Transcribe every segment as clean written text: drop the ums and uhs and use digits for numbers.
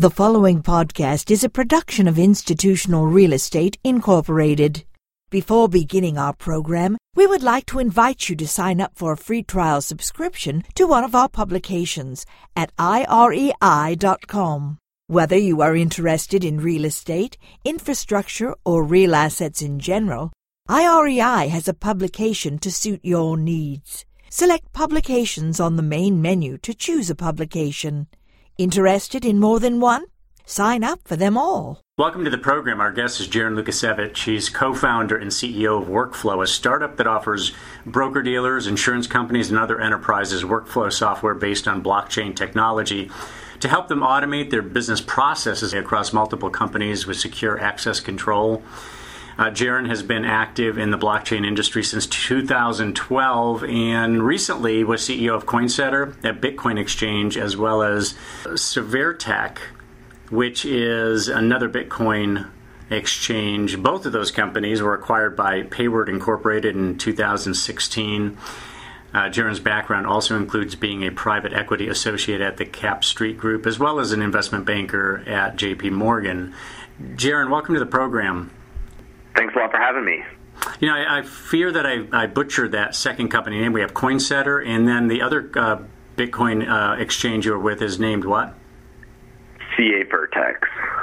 The following podcast is a production of Institutional Real Estate Incorporated. Before beginning our program, we would like to invite you to sign up for a free trial subscription to one of our publications at irei.com. Whether you are interested in real estate, infrastructure, or real assets in general, IREI has a publication to suit your needs. Select Publications on the main menu to choose a publication. Interested in more than one? Sign up for them all. Welcome to the program. Our guest is Jaron Lukasiewicz. He's co-founder and CEO of Workflow, a startup that offers broker-dealers, insurance companies, and other enterprises workflow software based on blockchain technology to help them automate their business processes across multiple companies with secure access control. Jaron has been active in the blockchain industry since 2012 and recently was CEO of Coinsetter, a Bitcoin exchange, as well as Severtech, which is another Bitcoin exchange. Both of those companies were acquired by Payward Incorporated in 2016. Jaron's background also includes being a private equity associate at the Cap Street Group, as well as an investment banker at JP Morgan. Jaron, welcome to the program. Thanks a lot for having me. You know, I fear that I butchered that second company name. We have Coinsetter, and then the other Bitcoin exchange you're with is named what? Severtech.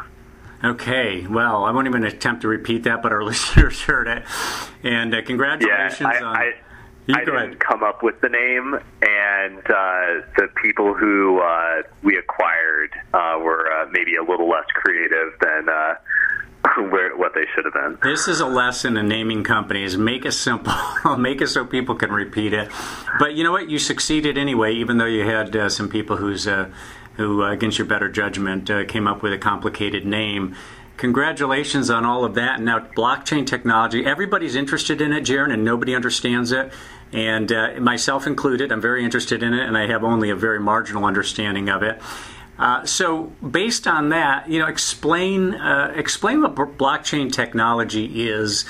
Okay, well, I won't even attempt to repeat that, but our listeners heard it. And congratulations I didn't come up with the name, and the people who we acquired were maybe a little less creative than what they should have been. This is a lesson in naming companies. Make it simple. Make it so people can repeat it. But you know what? You succeeded anyway, even though you had some people who, against your better judgment, came up with a complicated name. Congratulations on all of that. Now, blockchain technology, everybody's interested in it, Jaron, and nobody understands it. And myself included, I'm very interested in it, and I have only a very marginal understanding of it. So, based on that, you know, explain what blockchain technology is,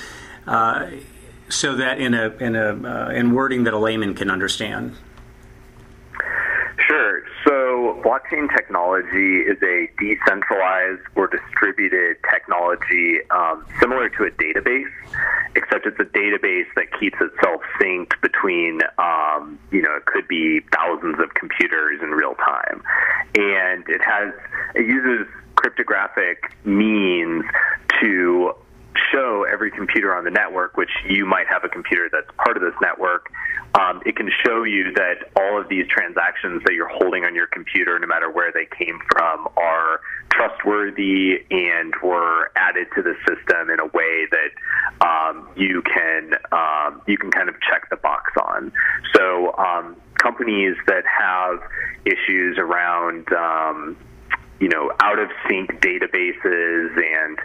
so that in wording that a layman can understand. Sure. So, blockchain technology is a decentralized or distributed technology similar to a database, except it's a database that keeps itself synced between, it could be thousands of computers in real time. And it uses cryptographic means to show every computer on the network, which you might have a computer that's part of this network. It can show you that all of these transactions that you're holding on your computer, no matter where they came from, are trustworthy and were added to the system in a way that you can kind of check the box on. So companies that have issues around out of sync databases and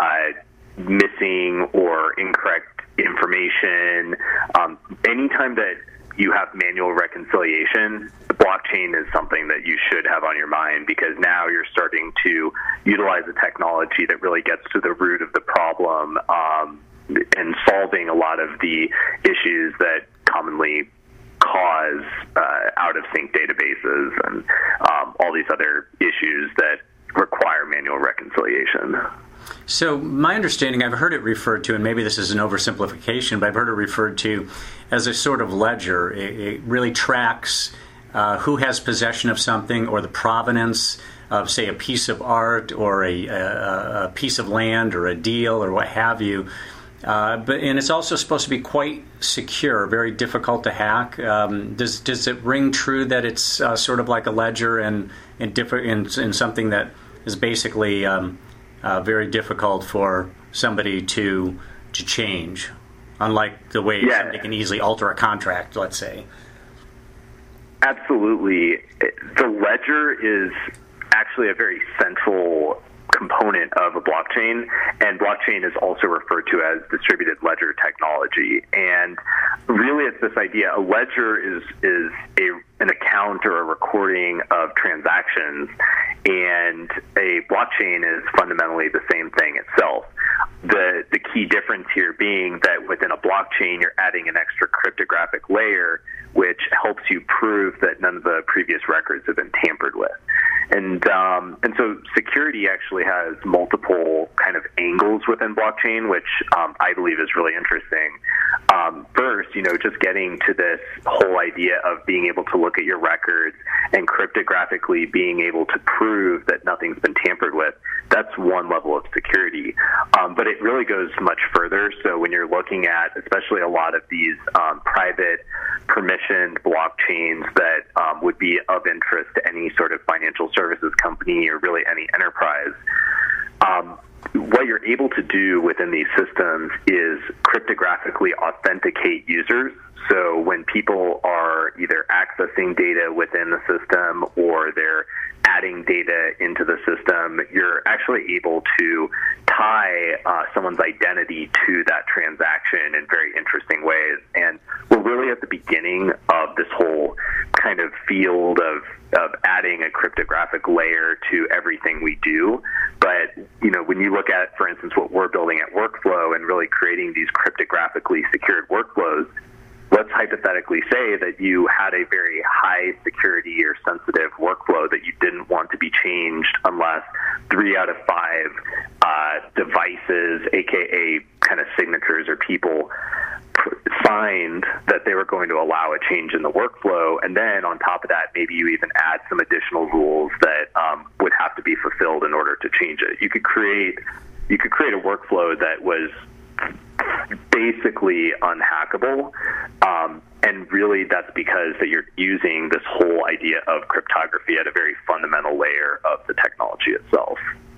missing or incorrect information, anytime that you have manual reconciliation, the blockchain is something that you should have on your mind, because now you're starting to utilize a technology that really gets to the root of the problem and solving a lot of the issues that commonly cause out-of-sync databases and all these other issues that require manual reconciliation. So my understanding, I've heard it referred to, and maybe this is an oversimplification, but I've heard it referred to as a sort of ledger. It really tracks who has possession of something, or the provenance of, say, a piece of art or a piece of land or a deal or what have you. And it's also supposed to be quite secure, very difficult to hack. Does it ring true that it's sort of like a ledger and in something that is basically very difficult for somebody to change, unlike the way somebody can easily alter a contract, let's say? Absolutely. The ledger is actually a very central component of a blockchain, and blockchain is also referred to as distributed ledger technology. And really, it's this idea: a ledger is an account or a recording of transactions, and a blockchain is fundamentally the same thing itself. The key difference here being that within a blockchain, you're adding an extra cryptographic layer, which helps you prove that none of the previous records have been tampered with. And so security actually has multiple kind of angles within blockchain, which I believe is really interesting. First, just getting to this whole idea of being able to look at your records and cryptographically being able to prove that nothing's been tampered with, that's one level of security. But it really goes much further. So when you're looking at, especially a lot of these private permissioned blockchains that would be of interest to any sort of financial services company or really any enterprise, what you're able to do within these systems is cryptographically authenticate users. So when people are either accessing data within the system or they're adding data into the system, you're actually able to tie someone's identity to that transaction in very interesting ways. And we're really at the beginning of this whole kind of field of adding a cryptographic layer to everything we do. But, when you look at, for instance, what we're building at Workflow and really creating these cryptographically secured workflows, let's hypothetically say that you had a very high security or sensitive workflow that you didn't want to be changed unless 3 out of 5 devices, aka kind of signatures or people, signed that they were going to allow a change in the workflow. And then on top of that, maybe you even add some additional rules that would have to be fulfilled in order to change it. You could create a workflow that was basically unhackable, and really that's because that you're using this whole idea of cryptography at a very fundamental layer of the technology itself.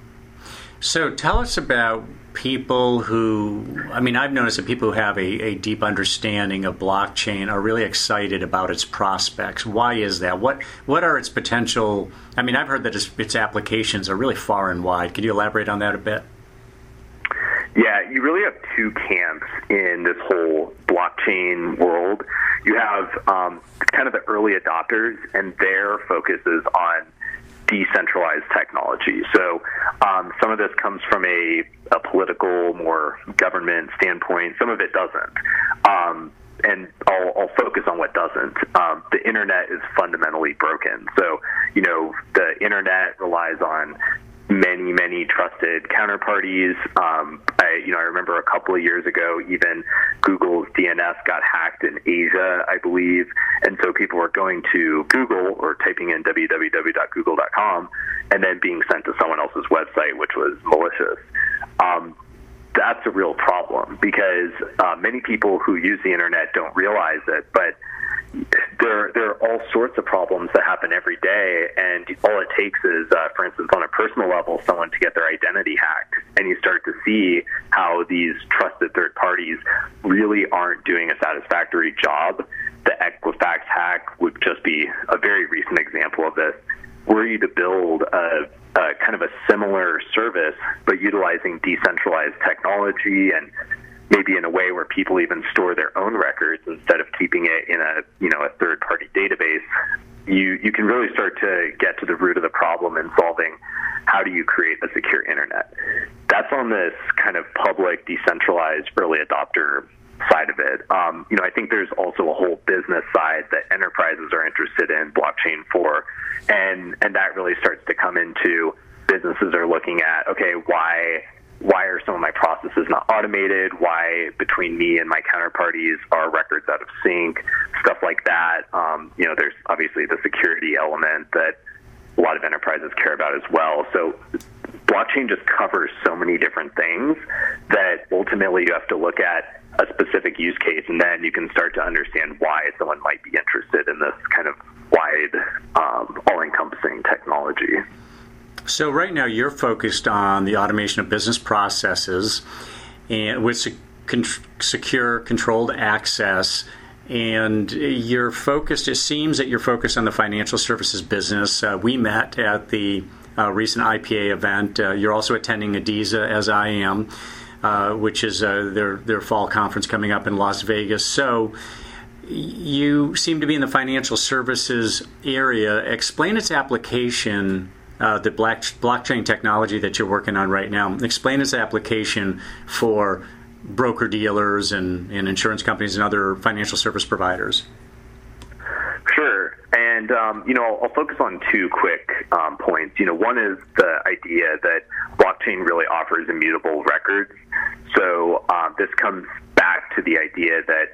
So tell us about people who, I've noticed that people who have a deep understanding of blockchain are really excited about its prospects. Why is that? What are its potential? I've heard that its applications are really far and wide. Could you elaborate on that a bit? Yeah, you really have two camps in this whole blockchain world. You have kind of the early adopters, and their focus is on decentralized technology. So some of this comes from a political, more government standpoint. Some of it doesn't. And I'll focus on what doesn't. The internet is fundamentally broken. So, the internet relies on many trusted counterparties. I remember a couple of years ago, even Google's DNS got hacked in Asia, I believe, and so people were going to Google or typing in www.google.com and then being sent to someone else's website, which was malicious. That's a real problem because many people who use the internet don't realize it, but there are all sorts of problems that happen every day, and all it takes is, for instance, on a personal level, someone to get their identity hacked, and you start to see how these trusted third parties really aren't doing a satisfactory job. The Equifax hack would just be a very recent example of this. Were you to build a kind of a similar service, but utilizing decentralized technology and maybe in a way where people even store their own records instead of keeping it in a third-party database, you can really start to get to the root of the problem in solving how do you create a secure internet. That's on this kind of public, decentralized, early adopter side of it. I think there's also a whole business side that enterprises are interested in blockchain for, and that really starts to come into businesses are looking at, okay, why are some of my processes not automated? Why between me and my counterparties are records out of sync? Stuff like that. There's obviously the security element that a lot of enterprises care about as well. So blockchain just covers so many different things that ultimately you have to look at a specific use case, and then you can start to understand why someone might be interested in this kind of wide, all-encompassing technology. So right now you're focused on the automation of business processes and with secure, controlled access, and you're focused, it seems that you're focused on the financial services business. We met at the recent IPA event. You're also attending ADISA, as I am, which is their fall conference coming up in Las Vegas. So you seem to be in the financial services area. Explain its application, the blockchain technology that you're working on right now. Explain its application for broker-dealers and insurance companies and other financial service providers. Sure. And And, I'll focus on two quick points. One is the idea that blockchain really offers immutable records. So this comes back to the idea that,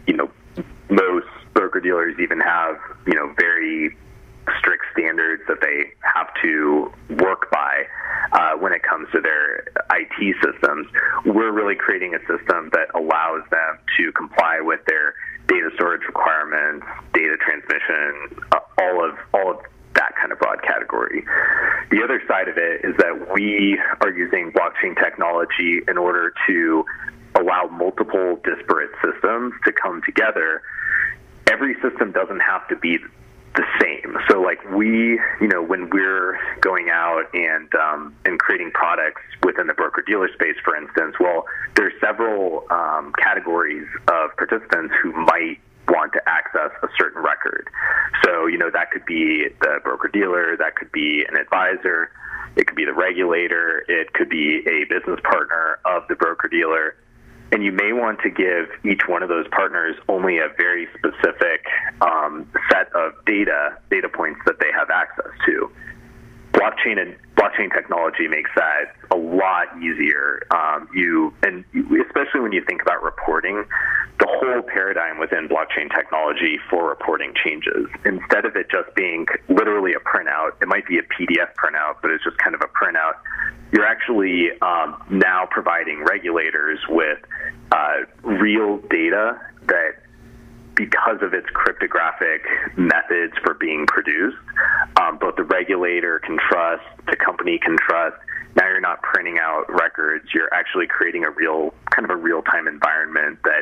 most broker-dealers even have, very strict standards that they have to work by when it comes to their IT systems. We're really creating a system that allows them to comply with their data storage requirements, data transmission, all of that kind of broad category. The other side of it is that we are using blockchain technology in order to allow multiple disparate systems to come together. Every system doesn't have to be the same. So like when we're going out and creating products within the broker-dealer space, for instance, well, there's several categories of participants who might want to access a certain record. So, that could be the broker-dealer, that could be an advisor, it could be the regulator, it could be a business partner of the broker-dealer. And you may want to give each one of those partners only a very specific set of data points that they have access to. Blockchain technology makes that a lot easier. Especially when you think about reporting, the whole paradigm within blockchain technology for reporting changes. Instead of it just being literally a printout, it might be a PDF printout, but it's just kind of a printout. You're actually now providing regulators with real data that, because of its cryptographic methods for being produced, both the regulator can trust, the company can trust. Now you're not printing out records. You're actually creating a real-time environment that,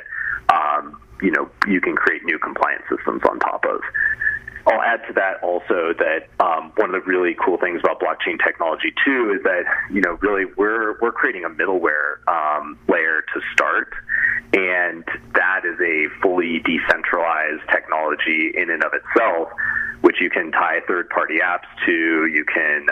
you can create new compliance systems on top of. I'll add to that also that one of the really cool things about blockchain technology too is that really we're creating a middleware layer to start, and that is a fully decentralized technology in and of itself, which you can tie third-party apps to. You can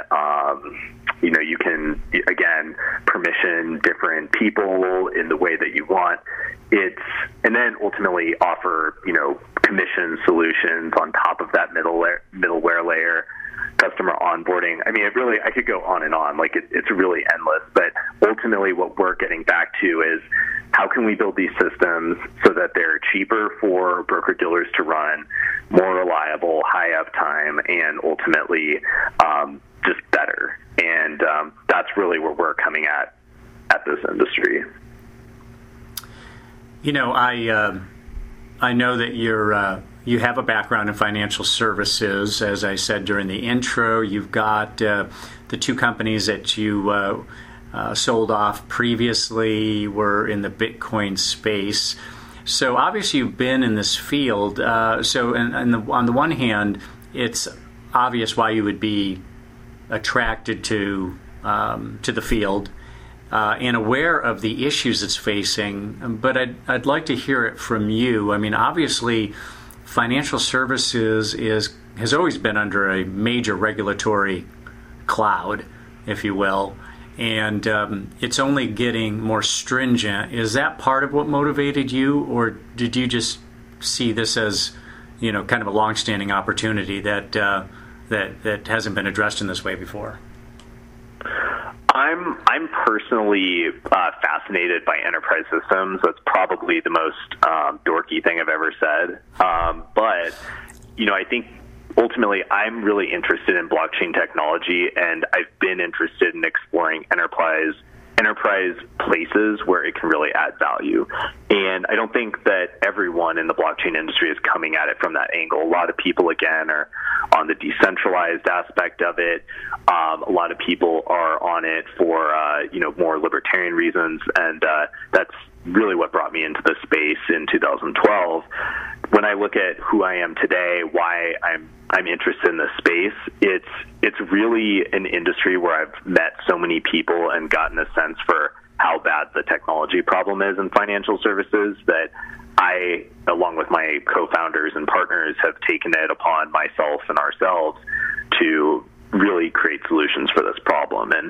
you can again permission different people in the way that you want. And then ultimately offer commission solutions on top of that middleware layer, customer onboarding. I mean, I could go on and on. Like it's really endless. But ultimately, what we're getting back to is how can we build these systems so that they're cheaper for broker dealers to run, more reliable, high uptime, and ultimately just better. And that's really where we're coming at this industry. I know that you have a background in financial services. As I said during the intro, you've got the two companies that you sold off previously were in the Bitcoin space. So obviously you've been in this field. On the one hand, it's obvious why you would be attracted to the field. And aware of the issues it's facing, but I'd like to hear it from you. I mean, obviously, financial services has always been under a major regulatory cloud, if you will, and it's only getting more stringent. Is that part of what motivated you, or did you just see this as, kind of a long-standing opportunity that hasn't been addressed in this way before? I'm personally fascinated by enterprise systems. That's probably the most dorky thing I've ever said. But I think ultimately I'm really interested in blockchain technology, and I've been interested in exploring enterprise places where it can really add value. And I don't think that everyone in the blockchain industry is coming at it from that angle. A lot of people, again, are on the decentralized aspect of it. A lot of people are on it for, more libertarian reasons. And that's really what brought me into the space in 2012. When I look at who I am today, why I'm interested in this space, it's really an industry where I've met so many people and gotten a sense for how bad the technology problem is in financial services that I, along with my co-founders and partners, have taken it upon myself and ourselves to really create solutions for this problem. And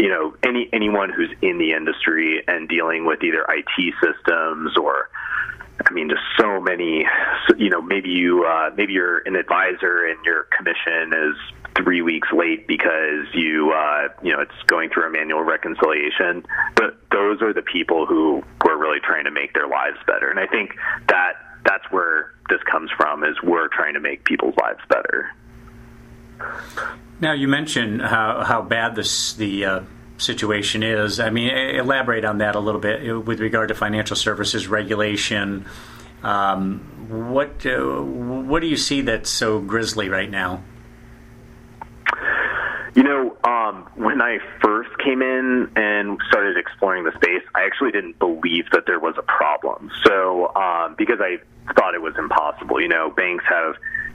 anyone who's in the industry and dealing with either IT systems or just so many. Maybe you're an advisor and your commission is 3 weeks late because it's going through a manual reconciliation. But those are the people who are really trying to make their lives better. And I think that's where this comes from, is we're trying to make people's lives better. Now, you mentioned how bad the situation is. Elaborate on that a little bit with regard to financial services regulation. What do you see that's so grisly right now? When I first came in and started exploring the space, I actually didn't believe that there was a problem. So, because I thought it was impossible. Banks have,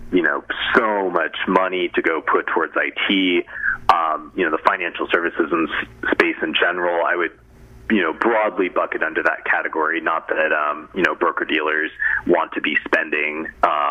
so much money to go put towards IT. The financial services and space in general, I would, broadly bucket under that category. Not that, broker-dealers want to be spending,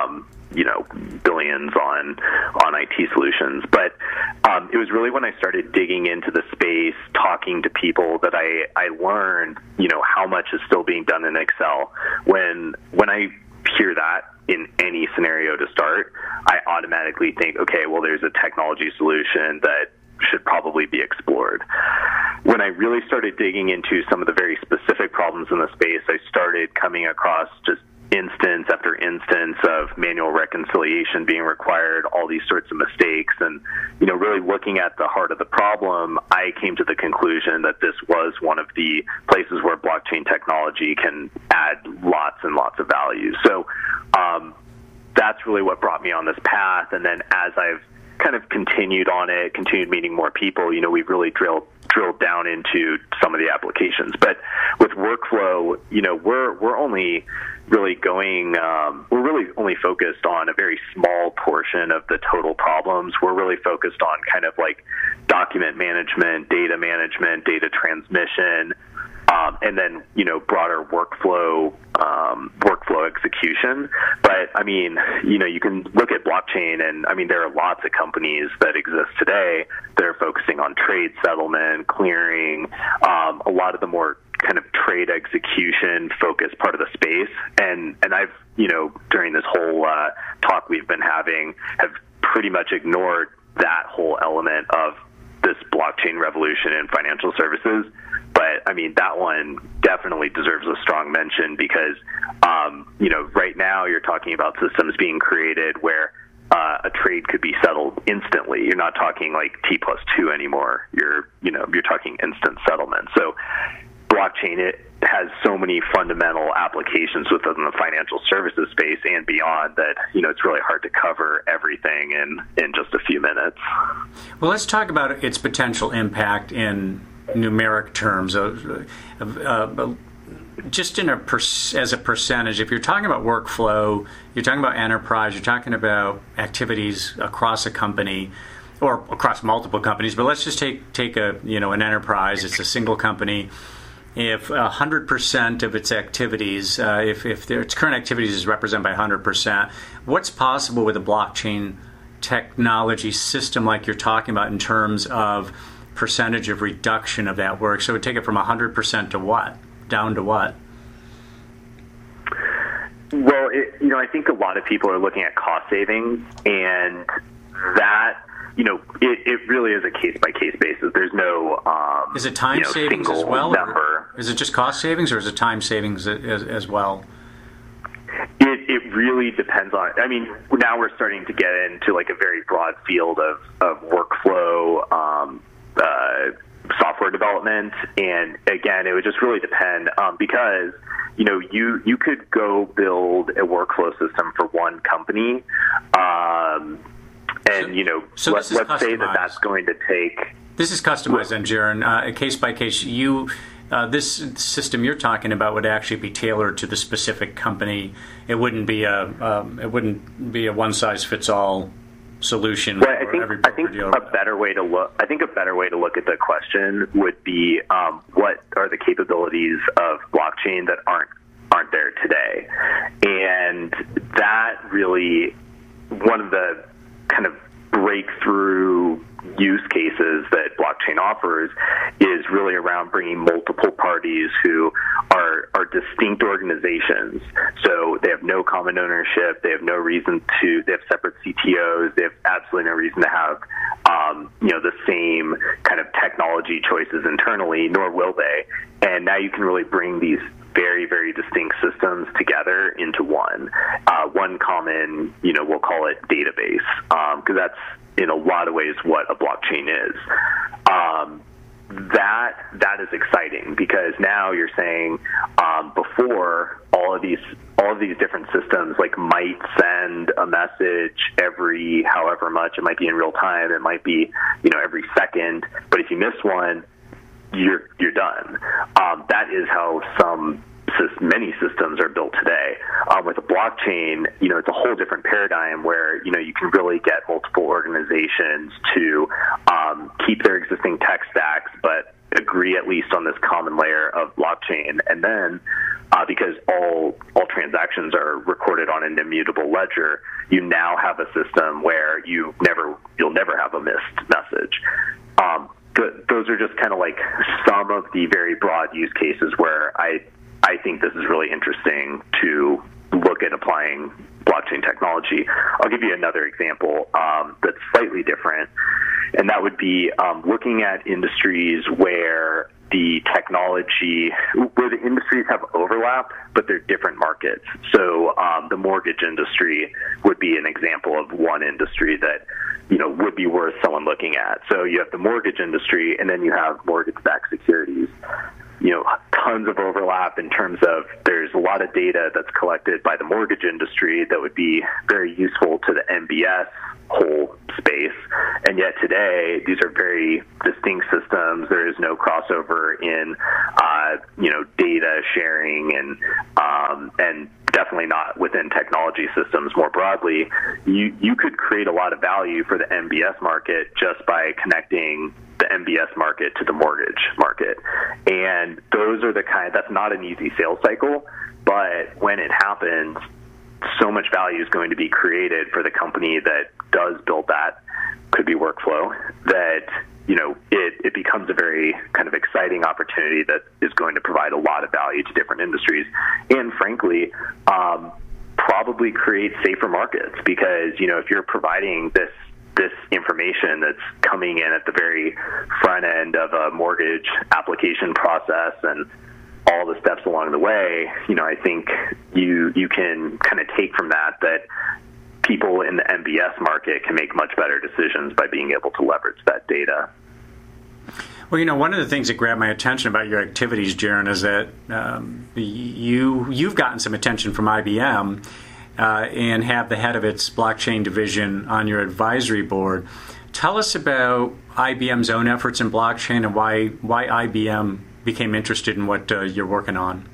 billions on IT solutions. But it was really when I started digging into the space, talking to people, that I learned, how much is still being done in Excel. When I hear that in any scenario to start, I automatically think, okay, well, there's a technology solution that should probably be explored. When I really started digging into some of the very specific problems in the space, I started coming across just instance after instance of manual reconciliation being required, all these sorts of mistakes. And, really looking at the heart of the problem, I came to the conclusion that this was one of the places where blockchain technology can add lots and lots of value. So that's really what brought me on this path. And then as I've kind of continued meeting more people, we've really drilled down into some of the applications. But with workflow, we're only really we're really only focused on a very small portion of the total problems. We're really focused on kind of like document management, data transmission, and then, broader workflow execution. But you can look at blockchain, and there are lots of companies that exist today that are focusing on trade settlement, clearing, a lot of the more kind of trade execution focused part of the space. And I've, during this whole talk we've been having, have pretty much ignored that whole element of this blockchain revolution in financial services. But that one definitely deserves a strong mention because, right now you're talking about systems being created where a trade could be settled instantly. You're not talking like T+2 anymore. You're talking instant settlement. So blockchain, it has so many fundamental applications within the financial services space and beyond that, it's really hard to cover everything in just a few minutes. Well, let's talk about its potential impact in numeric terms. Just as a percentage, if you're talking about workflow, you're talking about enterprise, you're talking about activities across a company or across multiple companies. But let's just take an enterprise. It's a single company. If 100% of its activities, if its current activities is represented by 100%, what's possible with a blockchain technology system like you're talking about in terms of percentage of reduction of that work? So it would take it from 100% to what? Down to what? Well, I think a lot of people are looking at cost savings, and that, it really is a case-by-case basis. There's no is it time savings as well? Number. Is it just cost savings, or is it time savings as well? It really depends on. Now we're starting to get into like a very broad field of workflow, software development, and again, it would just really depend because you could go build a workflow system for one company, and so let's say that's going to take. This is customized, then, Jaron. Case by case, this system you're talking about would actually be tailored to the specific company. It wouldn't be a one size fits all solution. Well, I think a better way to look at the question would be what are the capabilities of blockchain that aren't there today, and that really one of the kind of breakthrough use cases that blockchain offers is really around bringing multiple parties who are distinct organizations. So they have no common ownership. They have no reason to. They have separate CTOs. They have absolutely no reason to have the same kind of technology choices internally, nor will they. And now you can really bring these very, very distinct systems together into one common, we'll call it database, because that's in a lot of ways what a blockchain is. That is exciting, because now you're saying before all of these different systems might send a message every however much. It might be in real time. It might be every second. But if you miss one, you're done. That is how many systems are built today. With a blockchain, it's a whole different paradigm where you can really get multiple organizations to keep their existing tech stacks, but agree at least on this common layer of blockchain. And then because all transactions are recorded on an immutable ledger, you now have a system where you'll never have a missed message. Those are just kind of some of the very broad use cases where I think this is really interesting to look at applying blockchain technology. I'll give you another example that's slightly different, and that would be looking at industries where the industries have overlap, but they're different markets. So the mortgage industry would be an example of one industry that would be worth someone looking at. So you have the mortgage industry, and then you have mortgage-backed securities. Tons of overlap in terms of there's a lot of data that's collected by the mortgage industry that would be very useful to the MBS whole space. And yet today, these are very distinct systems. There is no crossover in, data sharing and definitely not within technology systems more broadly. You could create a lot of value for the MBS market just by connecting the MBS market to the mortgage market. And those are that's not an easy sales cycle, but when it happens, so much value is going to be created for the company that does build that, could be Workflow, that it becomes a very kind of exciting opportunity that is going to provide a lot of value to different industries, and frankly, probably create safer markets, because if you're providing this information that's coming in at the very front end of a mortgage application process and all the steps along the way, I think you can kind of take from that people in the MBS market can make much better decisions by being able to leverage that data. Well, one of the things that grabbed my attention about your activities, Jaron, is that you've gotten some attention from IBM and have the head of its blockchain division on your advisory board. Tell us about IBM's own efforts in blockchain and why IBM became interested in what you're working on.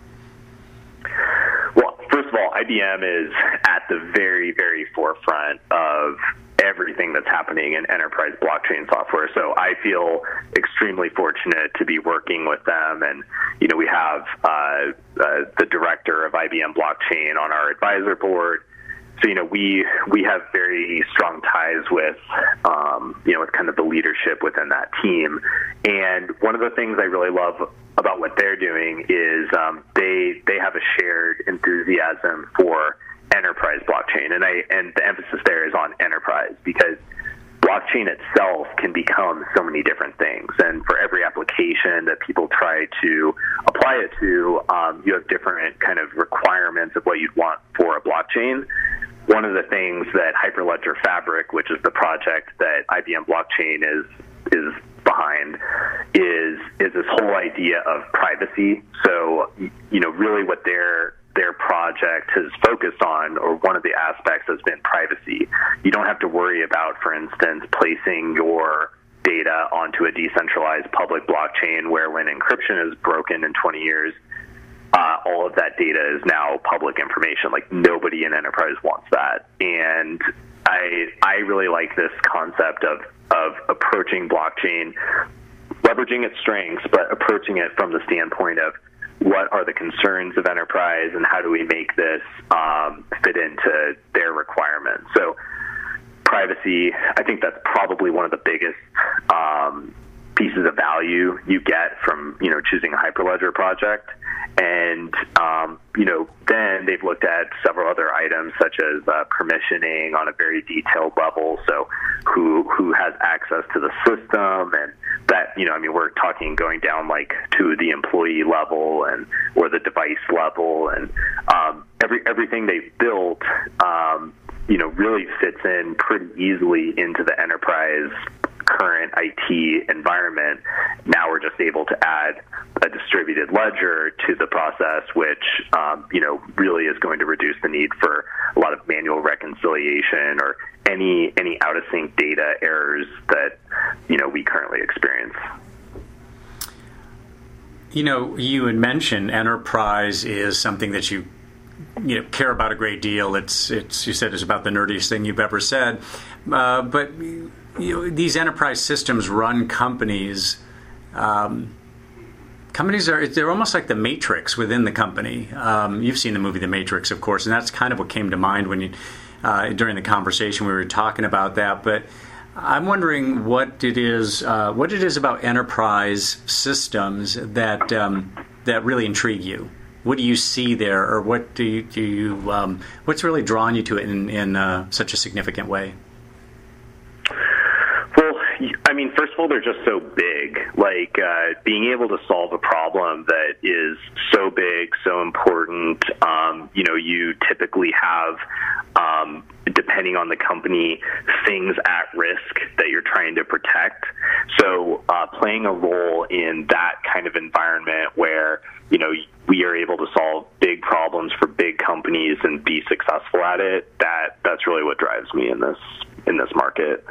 Well, first of all, IBM is at the very, very forefront of everything that's happening in enterprise blockchain software. So I feel extremely fortunate to be working with them. And, we have the director of IBM Blockchain on our advisor board. So, we have very strong ties with, with kind of the leadership within that team. And one of the things I really love about what they're doing is they have a shared enthusiasm for enterprise blockchain, and the emphasis there is on enterprise, because blockchain itself can become so many different things, and for every application that people try to apply it to, you have different kind of requirements of what you'd want for a blockchain. One of the things that Hyperledger Fabric, which is the project that IBM Blockchain is behind, is this whole idea of privacy. So, really what their project has focused on, or one of the aspects, has been privacy. You don't have to worry about, for instance, placing your data onto a decentralized public blockchain where when encryption is broken in 20 years, all of that data is now public information. Nobody in enterprise wants that. And I really like this concept of approaching blockchain, leveraging its strengths, but approaching it from the standpoint of what are the concerns of enterprise and how do we make this fit into their requirements. So privacy, I think that's probably one of the biggest pieces of value you get from, choosing a Hyperledger project. And, then they've looked at several other items such as permissioning on a very detailed level. So who has access to the system, and that, we're talking going down like to the employee level or the device level, and everything they've built, really fits in pretty easily into the enterprise current IT environment. Now we're just able to add a distributed ledger to the process, which, really is going to reduce the need for a lot of manual reconciliation or any out of sync data errors that, we currently experience. You had mentioned enterprise is something that you care about a great deal. It's you said it's about the nerdiest thing you've ever said, but these enterprise systems run companies. Companies they're almost like the Matrix within the company. You've seen the movie The Matrix, of course, and that's kind of what came to mind when you during the conversation we were talking about that. But I'm wondering what it is about enterprise systems that really intrigue you. What do you see there, or what do you what's really drawn you to it in such a significant way? Well, first of all, they're just so big. Like being able to solve a problem that is so big, so important. You typically have, depending on the company, things at risk that you're trying to protect. So playing a role in that kind of environment where we are able to solve big problems for big companies and be successful at it, that's really what drives me in this market.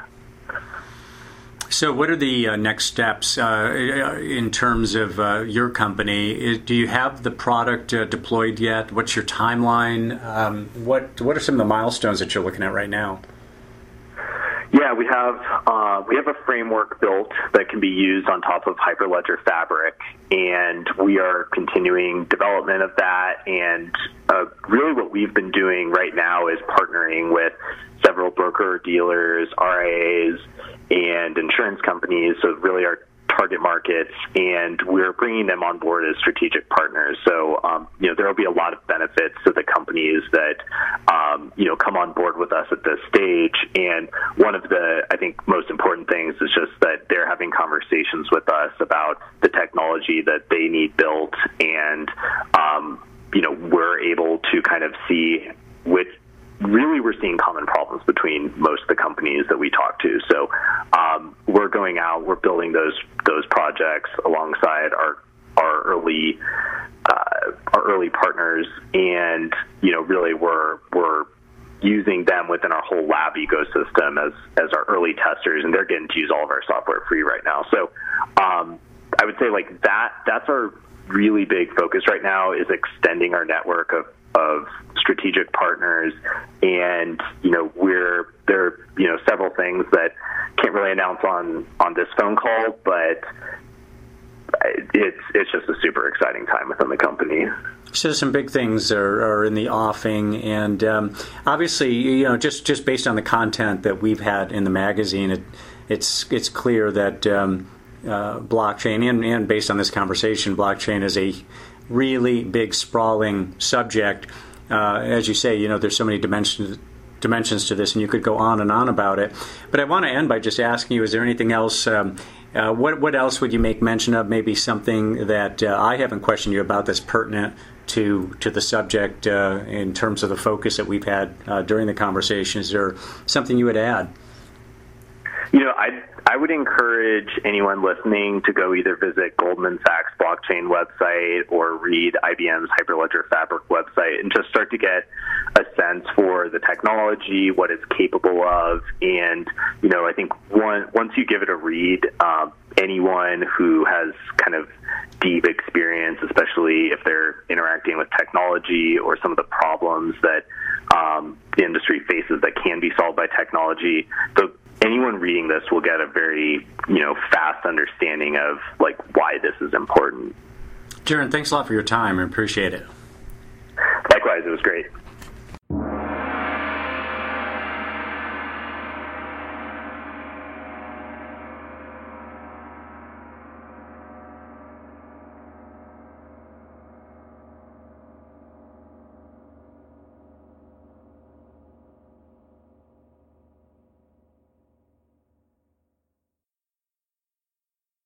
So what are the next steps in terms of your company? Do you have the product deployed yet? What's your timeline? What are some of the milestones that you're looking at right now? Yeah, we have a framework built that can be used on top of Hyperledger Fabric, and we are continuing development of that. And really what we've been doing right now is partnering with several broker-dealers, RIAs, and insurance companies, so really our target markets, and we're bringing them on board as strategic partners. So, there will be a lot of benefits to the companies that, come on board with us at this stage. And one of the, I think, most important things is just that they're having conversations with us about the technology that they need built, and, we're able to kind of see which really we're seeing common problems between most of the companies that we talk to. So we're going out, we're building those projects alongside our early partners, and really we're using them within our whole lab ecosystem as our early testers, and they're getting to use all of our software free right now. So I would say like that's our really big focus right now, is extending our network of strategic partners, and there are several things that can't really announce on this phone call, but it's just a super exciting time within the company. So some big things are in the offing, and obviously, just based on the content that we've had in the magazine, it's clear that blockchain, and based on this conversation, blockchain is a really big, sprawling subject. As you say, there's so many dimensions to this, and you could go on and on about it. But I want to end by just asking you, is there anything else, what else would you make mention of, maybe something that I haven't questioned you about that's pertinent to the subject in terms of the focus that we've had during the conversation? Is there something you would add? I would encourage anyone listening to go either visit Goldman Sachs blockchain website or read IBM's Hyperledger Fabric website, and just start to get a sense for the technology, what it's capable of. And, I think once you give it a read, anyone who has kind of deep experience, especially if they're interacting with technology or some of the problems that the industry faces that can be solved by technology, anyone reading this will get a very, fast understanding of like why this is important. Jaron, thanks a lot for your time. I appreciate it. Likewise, it was great.